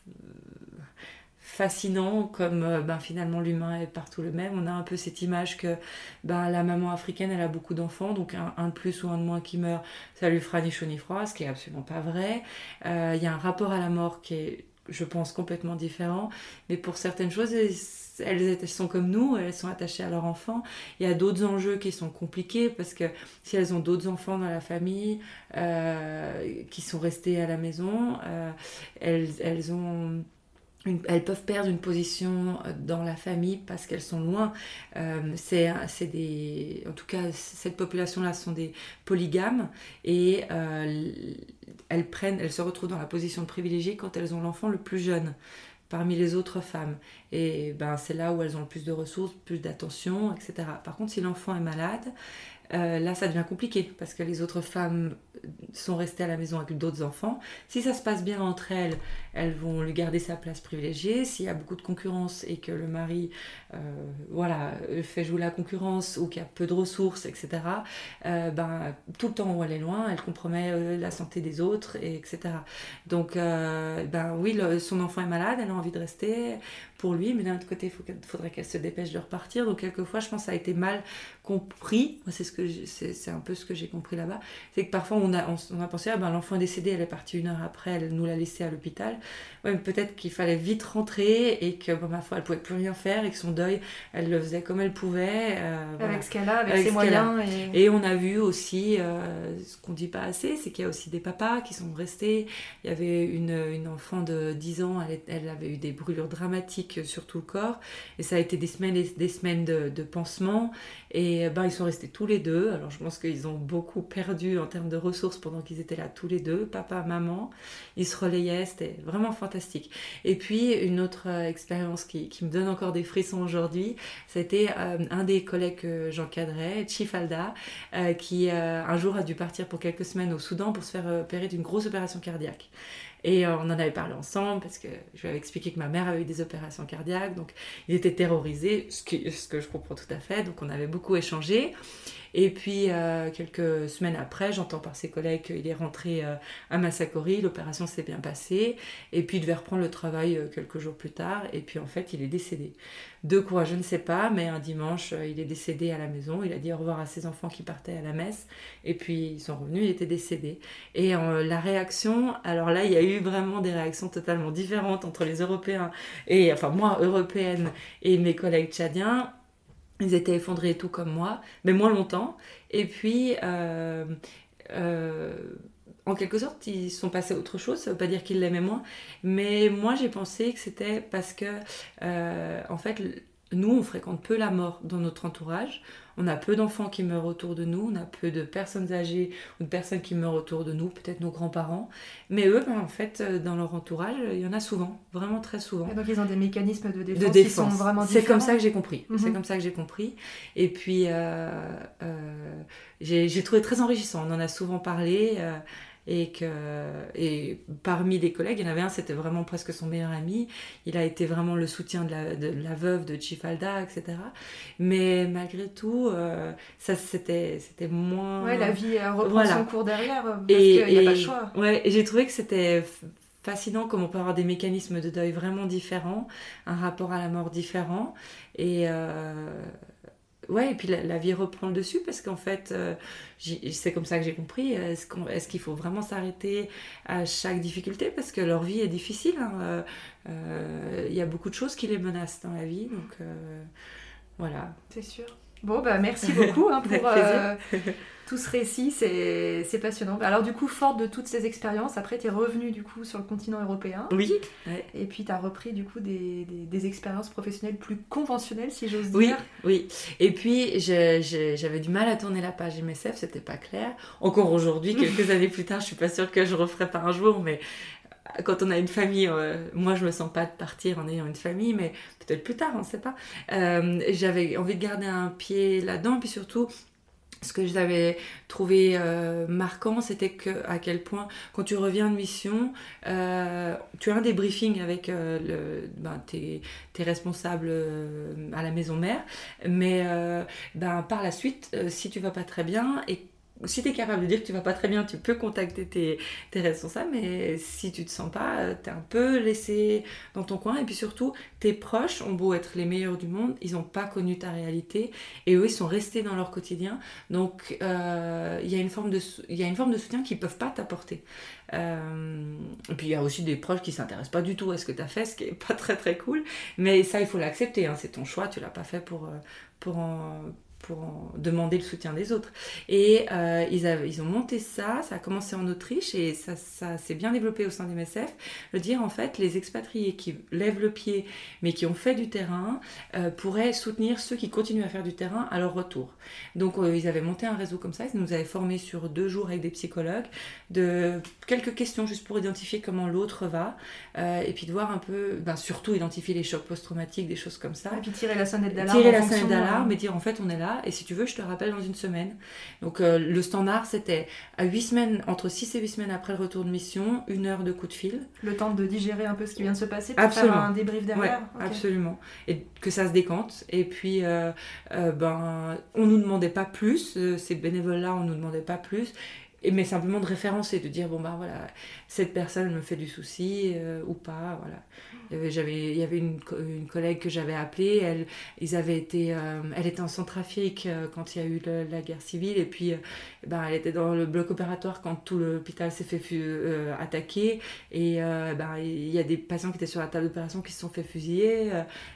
fascinant comme finalement l'humain est partout le même. On a un peu cette image que la maman africaine elle a beaucoup d'enfants, donc un de plus ou un de moins qui meurt, ça lui fera ni chaud ni froid, ce qui est absolument pas vrai. Il y a un rapport à la mort qui est, je pense, complètement différent, mais pour certaines choses elles sont comme nous, elles sont attachées à leur enfant. Il y a d'autres enjeux qui sont compliqués parce que si elles ont d'autres enfants dans la famille qui sont restés à la maison, elles peuvent perdre une position dans la famille parce qu'elles sont loin. En tout cas, cette population-là sont des polygames et elles se retrouvent dans la position de privilégiée quand elles ont l'enfant le plus jeune. parmi les autres femmes. Et c'est là où elles ont le plus de ressources, plus d'attention, etc. Par contre, si l'enfant est malade, là ça devient compliqué parce que les autres femmes sont restées à la maison avec d'autres enfants. Si ça se passe bien entre elles, elles vont lui garder sa place privilégiée. S'il y a beaucoup de concurrence et que le mari fait jouer la concurrence ou qu'il y a peu de ressources, etc., tout le temps où elle est loin, elle compromet la santé des autres, etc. Donc oui, son enfant est malade, elle a envie de rester pour lui, mais d'un autre côté, il faudrait qu'elle se dépêche de repartir. Donc quelquefois, je pense que ça a été mal compris. Moi, c'est un peu ce que j'ai compris là-bas. C'est que parfois, on a pensé, l'enfant est décédé, elle est partie 1 heure après, elle nous l'a laissé à l'hôpital. Ouais, mais peut-être qu'il fallait vite rentrer et que, ma foi, elle pouvait plus rien faire et que son deuil, elle le faisait comme elle pouvait. Avec ce qu'elle a, avec ses moyens. Et on a vu aussi, ce qu'on dit pas assez, c'est qu'il y a aussi des papas qui sont restés. Il y avait une enfant de 10 ans, elle avait eu des brûlures dramatiques sur tout le corps. Et ça a été des semaines et des semaines de pansements. Et ils sont restés tous les deux. Alors je pense qu'ils ont beaucoup perdu en termes de ressources pendant qu'ils étaient là tous les deux, papa, maman. Ils se relayaient, c'était vraiment fantastique. Et puis une autre expérience qui me donne encore des frissons aujourd'hui, c'était un des collègues que j'encadrais, Chifalda, qui un jour a dû partir pour quelques semaines au Soudan pour se faire opérer d'une grosse opération cardiaque. Et on en avait parlé ensemble parce que je lui avais expliqué que ma mère avait eu des opérations cardiaques, donc il était terrorisé, ce que je comprends tout à fait, donc on avait beaucoup échangé. Et puis quelques semaines après, j'entends par ses collègues qu'il est rentré à Massakori, l'opération s'est bien passée, et puis il devait reprendre le travail quelques jours plus tard, et puis en fait il est décédé. De quoi, je ne sais pas, mais un dimanche il est décédé à la maison, il a dit au revoir à ses enfants qui partaient à la messe, et puis ils sont revenus, il était décédé. Et la réaction, alors là il y a eu vraiment des réactions totalement différentes entre les Européens, et enfin moi européenne et mes collègues tchadiens. Ils étaient effondrés tout comme moi, mais moins longtemps. Et puis, en quelque sorte, ils sont passés à autre chose. Ça ne veut pas dire qu'ils l'aimaient moins. Mais moi, j'ai pensé que c'était parce que, en fait, nous, on fréquente peu la mort dans notre entourage. On a peu d'enfants qui meurent autour de nous. On a peu de personnes âgées ou de personnes qui meurent autour de nous, peut-être nos grands-parents. Mais eux, en fait, dans leur entourage, il y en a souvent, vraiment très souvent. Et donc, ils ont des mécanismes de défense qui sont vraiment différents. C'est comme ça que j'ai compris. C'est comme ça que j'ai compris. Et puis, j'ai trouvé très enrichissant. On en a souvent parlé. Et parmi les collègues, il y en avait un, c'était vraiment presque son meilleur ami. Il a été vraiment le soutien de la veuve de Chifalda, etc. Mais malgré tout, ça c'était moins... Ouais, la vie reprend son cours derrière, parce qu'il n'y a pas de choix. Ouais, et j'ai trouvé que c'était fascinant comme on peut avoir des mécanismes de deuil vraiment différents, un rapport à la mort différent. Et puis la vie reprend le dessus parce qu'en fait, c'est comme ça que j'ai compris. Est-ce qu'il faut vraiment s'arrêter à chaque difficulté parce que leur vie est difficile. Il y a beaucoup de choses qui les menacent dans la vie, donc voilà. C'est sûr. Bon, merci beaucoup pour tout ce récit, c'est passionnant. Alors du coup, forte de toutes ces expériences, après tu es revenue du coup sur le continent européen. Oui. Ouais. Et puis tu as repris du coup des expériences professionnelles plus conventionnelles, si j'ose dire. Oui. Et puis j'avais du mal à tourner la page MSF, c'était pas clair. Encore aujourd'hui, quelques années plus tard, je suis pas sûre que je referai pas un jour, mais quand on a une famille, moi je me sens pas de partir en ayant une famille, mais peut-être plus tard, on sait pas. J'avais envie de garder un pied là-dedans, puis surtout ce que j'avais trouvé marquant, c'était à quel point, quand tu reviens de mission, tu as un débriefing avec tes responsables à la maison mère, mais par la suite, si tu vas pas très bien et si tu es capable de dire que tu vas pas très bien, tu peux contacter tes responsables, mais si tu te sens pas, tu es un peu laissé dans ton coin. Et puis surtout, tes proches ont beau être les meilleurs du monde, ils n'ont pas connu ta réalité et eux, ils sont restés dans leur quotidien. Donc, il y a une forme de soutien qu'ils peuvent pas t'apporter. Et puis, il y a aussi des proches qui s'intéressent pas du tout à ce que tu as fait, ce qui est pas très très cool. Mais ça, il faut l'accepter. C'est ton choix, tu l'as pas fait pour demander le soutien des autres. Et ils ont monté ça a commencé en Autriche et ça s'est bien développé au sein des MSF, de dire en fait les expatriés qui lèvent le pied mais qui ont fait du terrain pourraient soutenir ceux qui continuent à faire du terrain à leur retour. Donc ils avaient monté un réseau comme ça, ils nous avaient formés sur 2 jours avec des psychologues, de quelques questions juste pour identifier comment l'autre va et puis de voir un peu, surtout identifier les chocs post-traumatiques, des choses comme ça. Et puis tirer la sonnette d'alarme. Tirer la sonnette d'alarme et dire en fait on est là. Et si tu veux, je te rappelle dans une semaine. Donc le standard, c'était à 8 semaines, entre 6 et 8 semaines après le retour de mission, 1 heure de coup de fil. Le temps de digérer un peu ce qui vient de se passer pour faire un débrief derrière. Ouais, okay. Absolument. Et que ça se décante. Et puis, on nous demandait pas plus. Ces bénévoles-là, on nous demandait pas plus. Mais simplement de référencer, de dire bon voilà, cette personne me fait du souci ou pas, voilà. Il y avait une collègue que j'avais appelée, elle était en Centrafrique quand il y a eu la guerre civile et puis elle était dans le bloc opératoire quand tout l'hôpital s'est fait attaquer et il y a des patients qui étaient sur la table d'opération qui se sont fait fusiller,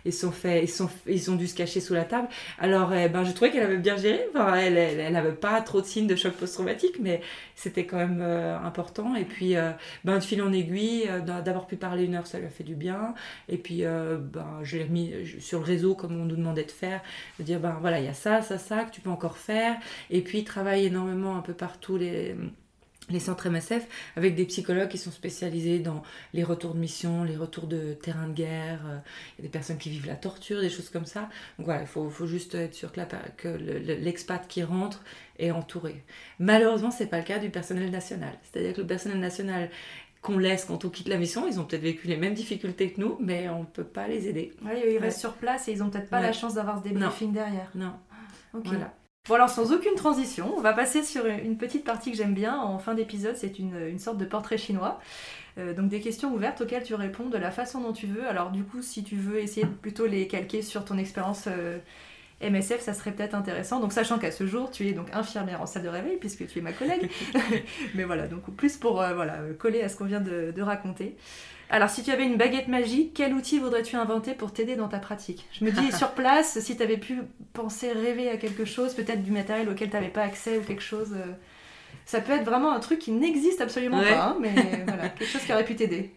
ils ont dû se cacher sous la table. Alors je trouvais qu'elle avait bien géré, elle n'avait pas trop de signes de choc post-traumatique, mais c'était quand même important. Et puis de fil en aiguille, d'avoir pu parler 1 heure, ça lui a fait du bien. Et puis je l'ai mis sur le réseau comme on nous demandait de faire, de dire voilà, il y a ça que tu peux encore faire. Et puis il travaille énormément un peu partout les centres MSF avec des psychologues qui sont spécialisés dans les retours de mission, les retours de terrain de guerre. Il y a des personnes qui vivent la torture, des choses comme ça. Donc voilà, il faut juste être sûr que l'expat qui rentre est entouré. Malheureusement, c'est pas le cas du personnel national. C'est-à-dire que le personnel national qu'on laisse quand on quitte la mission, ils ont peut-être vécu les mêmes difficultés que nous, mais on ne peut pas les aider. Oui, ils restent sur place et ils n'ont peut-être pas la chance d'avoir ce débriefing derrière. Non. Ok. Voilà. Bon alors sans aucune transition, on va passer sur une petite partie que j'aime bien en fin d'épisode, c'est une sorte de portrait chinois. Donc des questions ouvertes auxquelles tu réponds de la façon dont tu veux. Alors du coup, si tu veux essayer de plutôt les calquer sur ton expérience MSF, ça serait peut-être intéressant. Donc sachant qu'à ce jour, tu es donc infirmière en salle de réveil puisque tu es ma collègue. Mais voilà, donc plus pour coller à ce qu'on vient de raconter. Alors si tu avais une baguette magique, quel outil voudrais-tu inventer pour t'aider dans ta pratique ? Je me dis sur place, si tu avais pu penser, rêver à quelque chose, peut-être du matériel auquel tu n'avais pas accès ou quelque chose... Ça peut être vraiment un truc qui n'existe absolument pas, hein, mais voilà, quelque chose qui aurait pu t'aider.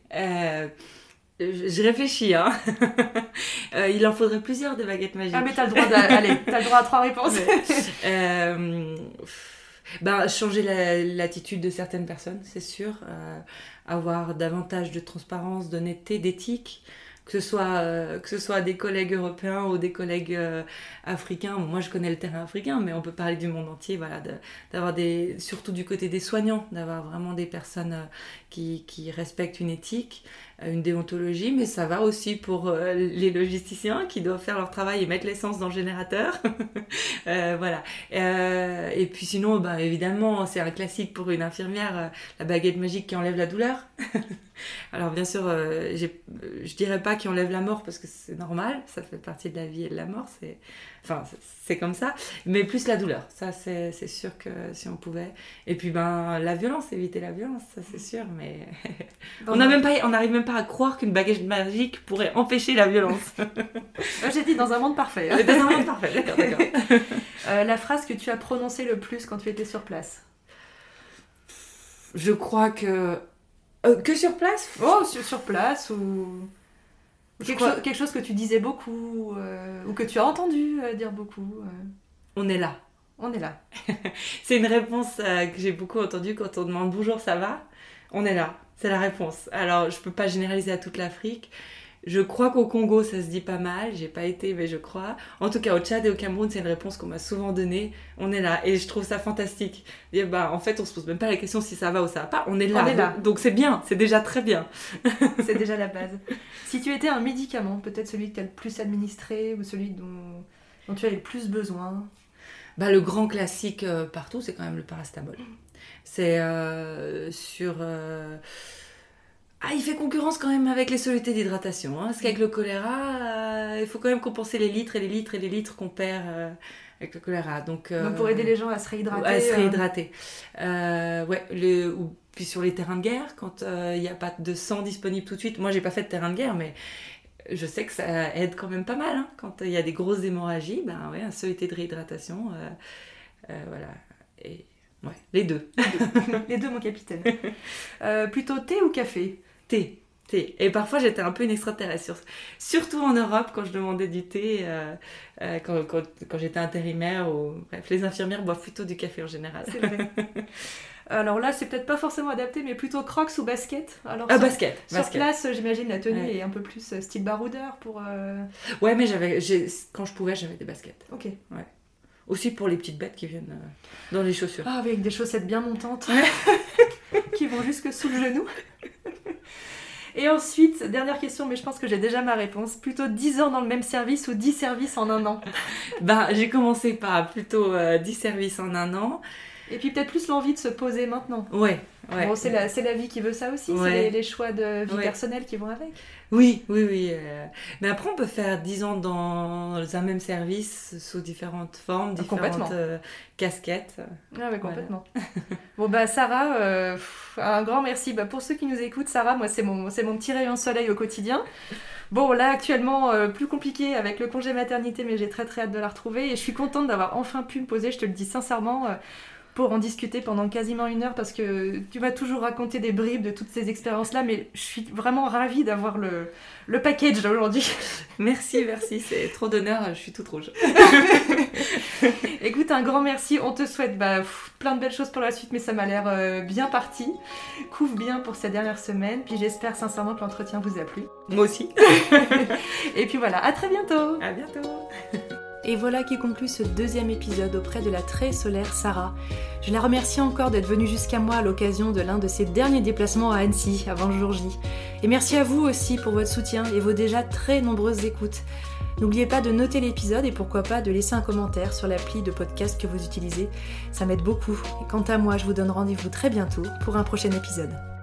Je réfléchis, hein. Il en faudrait plusieurs de baguettes magiques. Ah mais t'as le droit à 3 réponses. Changer l'attitude de certaines personnes, c'est sûr. Avoir davantage de transparence, d'honnêteté, d'éthique. Que ce soit des collègues européens ou des collègues africains. Bon, moi, je connais le terrain africain, mais on peut parler du monde entier. Voilà, d'avoir surtout du côté des soignants, d'avoir vraiment des personnes qui respectent une éthique, une déontologie, mais ça va aussi pour les logisticiens qui doivent faire leur travail et mettre l'essence dans le générateur. Voilà. Et puis sinon, évidemment, c'est un classique pour une infirmière, la baguette magique qui enlève la douleur. Alors bien sûr, je dirais pas qui enlève la mort parce que c'est normal, ça fait partie de la vie et de la mort, c'est comme ça, mais plus la douleur, ça c'est sûr que si on pouvait. Et puis la violence, éviter la violence, ça c'est sûr, mais on n'arrive même pas à croire qu'une baguette magique pourrait empêcher la violence. J'ai dit dans un monde parfait. Dans un monde parfait, d'accord. La phrase que tu as prononcée le plus quand tu étais sur place ? Je crois que sur place ? Oh, sur place ou quelque chose que tu disais beaucoup ou que tu as entendu dire beaucoup. On est là. On est là. C'est une réponse que j'ai beaucoup entendue quand on demande « Bonjour, ça va ?» On est là, c'est la réponse. Alors, je peux pas généraliser à toute l'Afrique. Je crois qu'au Congo, ça se dit pas mal. J'ai pas été, mais je crois. En tout cas, au Tchad et au Cameroun, c'est une réponse qu'on m'a souvent donnée. On est là. Et je trouve ça fantastique. Et en fait, on se pose même pas la question si ça va ou ça va pas. On est là. On est là. Donc c'est bien. C'est déjà très bien. C'est déjà la base. Si tu étais un médicament, peut-être celui que tu as le plus administré ou celui dont tu as le plus besoin. Le grand classique partout, c'est quand même le paracétamol. C'est il fait concurrence quand même avec les solutés d'hydratation. Parce qu'avec le choléra, il faut quand même compenser les litres et les litres et les litres qu'on perd avec le choléra. Donc pour aider les gens à se réhydrater. Puis sur les terrains de guerre, quand il n'y a pas de sang disponible tout de suite. Moi, j'ai pas fait de terrain de guerre, mais je sais que ça aide quand même pas mal. Hein. Quand il y a des grosses hémorragies, un seul été de réhydratation, voilà. Et ouais, les deux. Les deux, mon capitaine. Plutôt thé ou café ? Thé. Et parfois j'étais un peu une extraterrestre, surtout en Europe quand je demandais du thé, quand j'étais intérimaire. Bref, les infirmières boivent plutôt du café en général. C'est vrai. Alors là, c'est peut-être pas forcément adapté, mais plutôt Crocs ou basket. Alors, basket. Sur place, j'imagine la tenue est un peu plus style baroudeur pour... Ouais, mais quand je pouvais, j'avais des baskets. Ok. Ouais. Aussi pour les petites bêtes qui viennent dans les chaussures. Ah, avec des chaussettes bien montantes qui vont jusque sous le genou. Et ensuite, dernière question, mais je pense que j'ai déjà ma réponse. Plutôt 10 ans dans le même service ou 10 services en un an ? J'ai commencé par plutôt 10 services en un an. Et puis peut-être plus l'envie de se poser maintenant. Ouais. Bon, c'est la vie qui veut ça aussi, c'est les choix de vie personnelle qui vont avec. Oui. Mais après, on peut faire 10 ans dans un même service sous différentes formes, différentes casquettes. Ah oui, complètement. Voilà. Bon, Sarah, un grand merci. Pour ceux qui nous écoutent, Sarah, moi, c'est mon petit rayon de soleil au quotidien. Bon, là, actuellement, plus compliqué avec le congé maternité, mais j'ai très très hâte de la retrouver. Et je suis contente d'avoir enfin pu me poser, je te le dis sincèrement, pour en discuter pendant quasiment 1 heure, parce que tu m'as toujours raconté des bribes de toutes ces expériences-là, mais je suis vraiment ravie d'avoir le package aujourd'hui. Merci, c'est trop d'honneur, je suis toute rouge. Écoute, un grand merci, on te souhaite plein de belles choses pour la suite, mais ça m'a l'air bien parti. Couvre bien pour ces dernières semaines, puis j'espère sincèrement que l'entretien vous a plu. Moi aussi. Et puis voilà, à très bientôt. À bientôt. Et voilà qui conclut ce 2e épisode auprès de la très solaire Sarah. Je la remercie encore d'être venue jusqu'à moi à l'occasion de l'un de ses derniers déplacements à Annecy avant le jour J. Et merci à vous aussi pour votre soutien et vos déjà très nombreuses écoutes. N'oubliez pas de noter l'épisode et pourquoi pas de laisser un commentaire sur l'appli de podcast que vous utilisez. Ça m'aide beaucoup. Et quant à moi, je vous donne rendez-vous très bientôt pour un prochain épisode.